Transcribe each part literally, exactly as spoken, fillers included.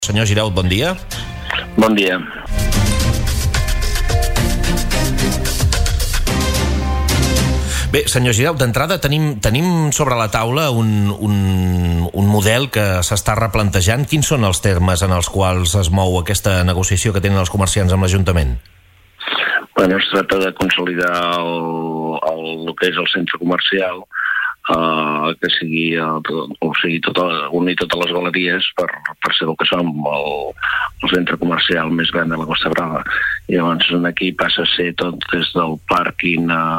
Senyor Giraut, bon dia. Bon dia. Bé, senyor Giraut, d'entrada tenim, tenim sobre la taula un, un, un model que s'està replantejant. Quins són els termes en els quals es mou aquesta negociació que tenen els comerciants amb l'Ajuntament? Bueno, es tracta de consolidar el, el, el que és el centre comercial, Uh, que sigui, uh, o sigui tota, unir totes les galeries per, per ser el que som el, el centre comercial més gran de la Costa Brava. I llavors aquí passa a ser tot des del pàrquing a,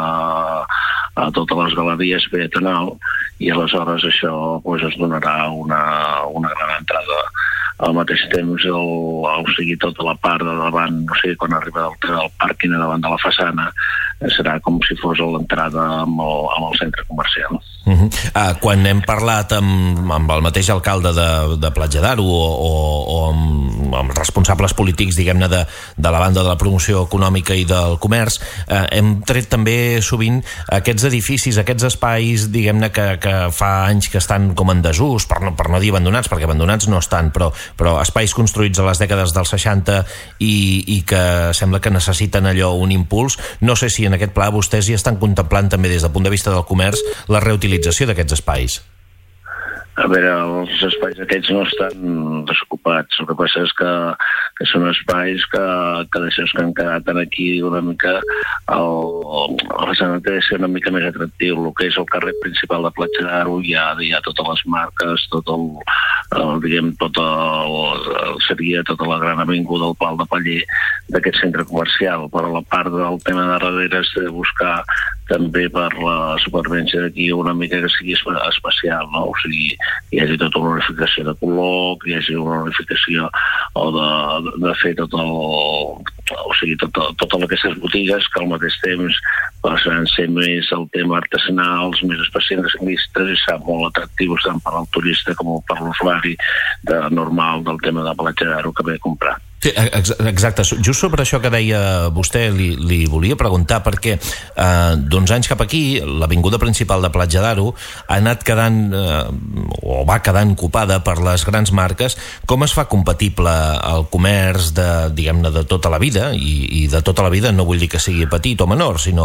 a totes les galeries peatonal, i aleshores això pues, es donarà una, una gran entrada. Al mateix temps, el, o sigui, tota la part de davant, no sé, quan arriba del, del pàrquing a davant de la façana, serà com si fos l'entrada amb, el, amb el centre comercial. Uh -huh. ah, quan hem parlat amb, amb el mateix alcalde de, de Platja d'Aro o, o, o amb, amb responsables polítics, diguem-ne, de, de la banda de la promoció econòmica i del comerç, eh, hem tret també sovint aquests edificis, aquests espais, diguem-ne, que, que fa anys que estan com en desús, per no, per no dir abandonats, perquè abandonats no estan, però, però espais construïts a les dècades dels seixanta i, i que sembla que necessiten allò un impuls. No sé si en aquest pla vostès hi estan contemplant també des del punt de vista del comerç la reutilització d'aquests espais. A veure, els espais aquests no estan desocupats. El que passa és que, que són espais que, que d'aixòs que han quedat aquí una mica el, el façana té de ser una mica més atractiu. El que és el carrer principal de Platja d'Aro hi ha, hi ha totes les marques, tot el, el diguem, tot el, el, seria tota la gran avinguda del Pal de Paller d'aquest centre comercial, però la part del tema de darrere és de buscar també per la supervivència d'aquí una mica que sigui especial, no? O sigui, hi hagi tota una unificació de color, que hi hagi una unificació o de, de fer tot el, o sigui, tot, totes aquestes botigues que al mateix temps passaran ser més el tema artesanals, més especialistes, i seran molt atractius tant per al turista com per l'usuari de normal del tema de Platja d'Aro que ve a comprar. Sí, exacte. Just sobre això que deia vostè li, li volia preguntar, perquè eh, d'uns anys cap aquí l'avinguda principal de Platja d'Aro ha anat quedant eh, o va quedant ocupada per les grans marques. Com es fa compatible el comerç de, diguem-ne, de tota la vida, i, i de tota la vida no vull dir que sigui petit o menor, sinó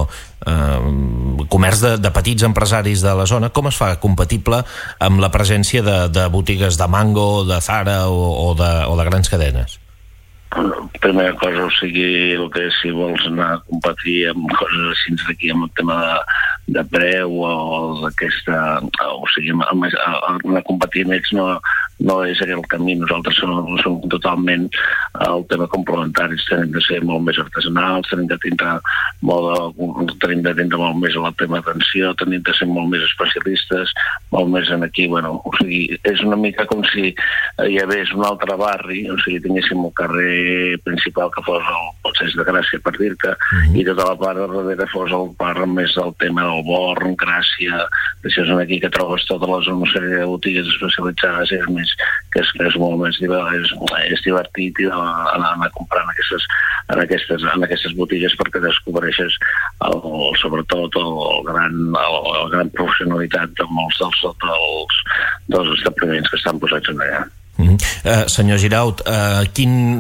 eh, comerç de, de petits empresaris de la zona, com es fa compatible amb la presència de, de botigues de Mango, de Zara o, o, de, o de grans cadenes? Primera cosa, o sigui, el que si vols anar a competir amb coses així d'aquí, amb el tema de, de preu o d'aquesta, o sigui, anar a competir amb ells no, no és aquell camí. Nosaltres som, som totalment el tema complementaris, tenim de ser molt més artesanals, tenim de tindre molt, tenim de tindre molt més el tema d'atenció, tenim de ser molt més especialistes, molt més en aquí, bueno, o sigui, és una mica com si hi hagués un altre barri, o sigui, tinguéssim el carrer principal que fos el Passeig de Gràcia, per dir-te, uh-huh. i tota la part de darrere fos el part més del tema del Born, Gràcia, això és aquí que trobes totes les una sèrie de botigues especialitzades, és més, que és, que és molt més és, és divertit anar, anar a comprar en aquestes, en aquestes, en aquestes botigues, perquè descobreixes el, sobretot el, el, gran, el, el gran professionalitat de molts dels, dels, dels establiments que estan posats en allà. Mm-hmm. Uh, senyor Giraut, uh, quin...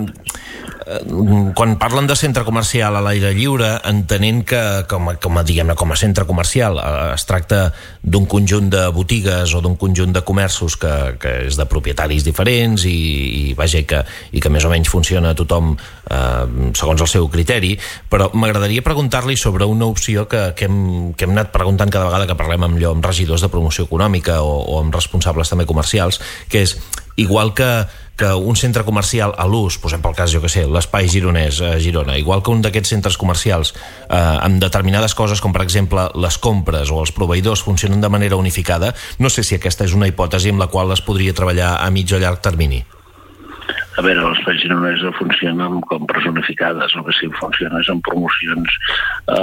Uh, quan parlen de centre comercial a l'aire lliure, entenent que com a, com a, diguem-ne, com a centre comercial uh, es tracta d'un conjunt de botigues o d'un conjunt de comerços que, que és de propietaris diferents i, i, vaja, que, i que més o menys funciona tothom uh, segons el seu criteri, però m'agradaria preguntar-li sobre una opció que, que, hem, que hem anat preguntant cada vegada que parlem amb, allò, amb regidors de promoció econòmica o, o amb responsables també comercials, que és igual que, que un centre comercial a l'ús, posem pel cas, jo que sé, l'Espai Gironès a Girona, igual que un d'aquests centres comercials eh, amb determinades coses, com per exemple les compres o els proveïdors funcionen de manera unificada, no sé si aquesta és una hipòtesi amb la qual es podria treballar a mig o llarg termini. A veure, l'Espai Gironès funciona amb compres unificades, el que sí funciona és amb promocions, eh,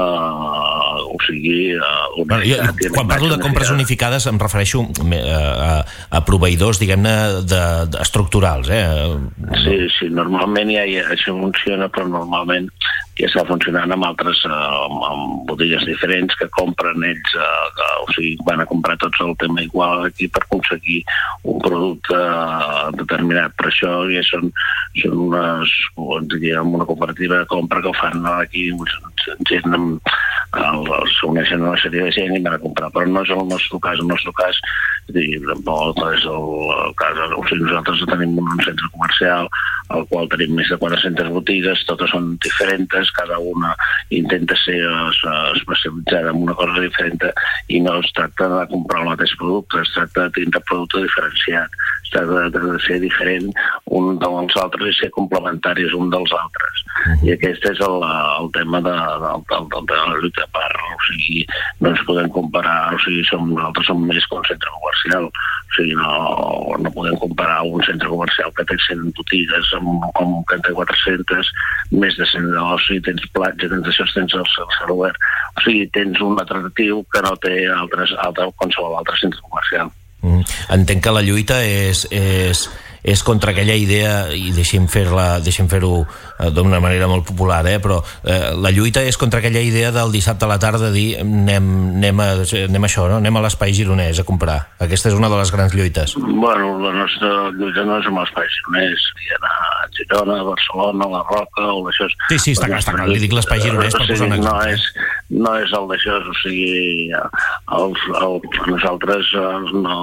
o sigui... Eh, bueno, jo, quan parlo de compres unificades em refereixo a, a, a proveïdors, diguem-ne, de, de estructurals, eh? Sí, sí, normalment ja, ja això funciona, però normalment i està funcionant amb altres, eh, amb, amb botigues diferents que compren ells, eh, que, o sigui, van a comprar tots el tema igual aquí per aconseguir un producte eh, determinat. Per això ja són, són unes, diguem, una cooperativa de compra que ho fan aquí, gent amb, s'uneixen una sèrie de gent i van a comprar, però no és el nostre cas. El nostre cas, dir, tampoc és el, el cas, o sigui, nosaltres tenim un centre comercial al qual tenim més de quatre-centes botigues, totes són diferents, cada una intenta ser especialitzada en una cosa diferent i no es tracta de comprar el mateix producte, es tracta de tindre producte diferenciat, es tracta de, de ser diferent un dels altres i ser complementaris un dels altres. I aquest és el, el tema de, de, de, de, de la lluita per, o sigui, no ens podem comparar, o sigui, som, nosaltres som més que un centre comercial, o sigui, no, no podem comparar un centre comercial que té cent botigues amb, amb quatre-centes, més de cent d'oci, tens platja, tens això, tens el cel obert, o sigui, tens un atractiu que no té altres, altre, qualsevol altre centre comercial. Mm. Entenc que la lluita és, és, és contra aquella idea, i deixem fer-la, deixem fer-ho eh, d'una manera molt popular, eh, però eh, la lluita és contra aquella idea del dissabte a la tarda dir anem, anem, a, anem a això, no? Anem a l'espai gironès a comprar. Aquesta és una de les grans lluites. Bueno, la nostra lluita no és amb l'espai gironès, anar a Girona, a Barcelona, a la Roca, o d'això. Sí, sí, està clar, està clar. Li dic l'espai gironès per posar un exemple. No és, no és el d'això, o sigui, els, el, nosaltres no,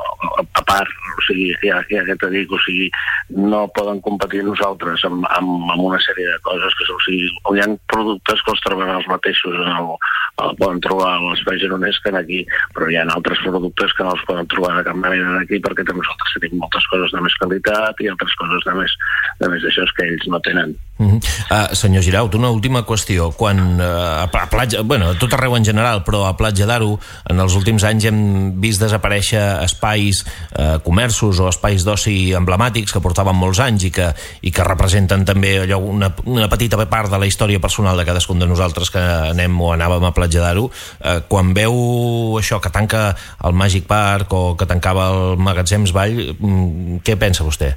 a part, o sigui, ja, ja que t'he dit, o sigui, no poden competir nosaltres amb, amb, amb una sèrie de coses que, o sigui, hi ha productes que els troben els mateixos en el, el poden trobar a l'espai gironès que aquí, però hi ha altres productes que no els poden trobar de cap manera aquí perquè nosaltres tenim moltes coses de més qualitat i altres coses de més, de més d'això que ells no tenen. Uh-huh. uh, senyor Giraut, una última qüestió. Quan uh, a platja, bueno, a tot arreu en general, però a Platja d'Aro en els últims anys hem vist desaparèixer espais, uh, comerços o espais d'oci emblemàtics que portaven molts anys i que, i que representen també allò, una, una petita part de la història personal de cadascun de nosaltres que anem o anàvem a Platja d'Aro. Uh, quan veu això, que tanca el Magic Park o que tancava el Magatzems Vall, um, què pensa vostè?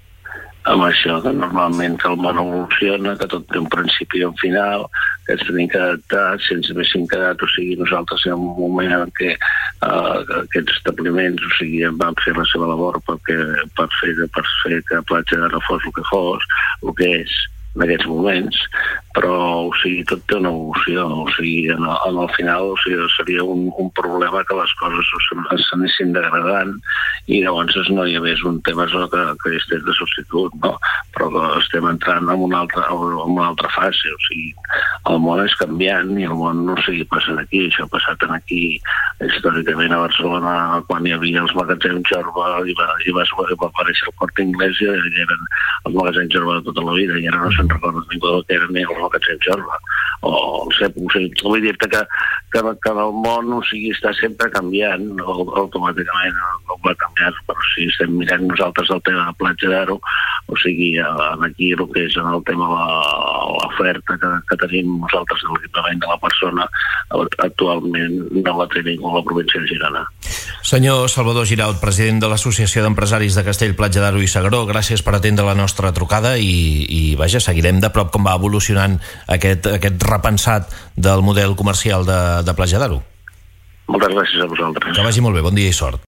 Amb això, que normalment que el món evoluciona, que tot té un principi i un final, que ens tenim que adaptar, si ens haguéssim quedat, o sigui, nosaltres en un moment en què uh, aquests establiments, o sigui, van fer la seva labor perquè, per, fer, per fer que Platja d'Aro fos el que fos, el que és en aquests moments, però o sigui, tot té una evolució, o sigui, en el, en el final o sigui, seria un, un problema que les coses s'anessin degradant i llavors no hi hagués un tema que, que estés de substitut, no? Però que estem entrant en una altra, en una altra fase, o sigui, el món és canviant i el món no sigui passant aquí, això ha passat aquí històricament a Barcelona quan hi havia els magatzems Jorba i va, i va, va aparèixer el Corte Inglés i eren els magatzems Jorba de tota la vida i ara no se'n recorda ningú que eren ni els magatzems Jorba o el C E P, o sigui, vull dir-te que, que, que el món o sigui, està sempre canviant, o, automàticament no va canviar, però si estem mirant nosaltres el tema de Platja d'Aro, o sigui, aquí el que és en el tema de l'oferta que, que tenim nosaltres de l'equipament de la persona, actualment no la té ningú a la província de Girona. Senyor Salvador Giraut, president de l'Associació d'Empresaris de Castell, Platja d'Aro i S'Agaró, gràcies per atendre la nostra trucada i, i vaja, seguirem de prop com va evolucionant aquest, aquest repensat del model comercial de, de Platja d'Aro. Moltes gràcies a vosaltres. Que vagi molt bé, bon dia i sort.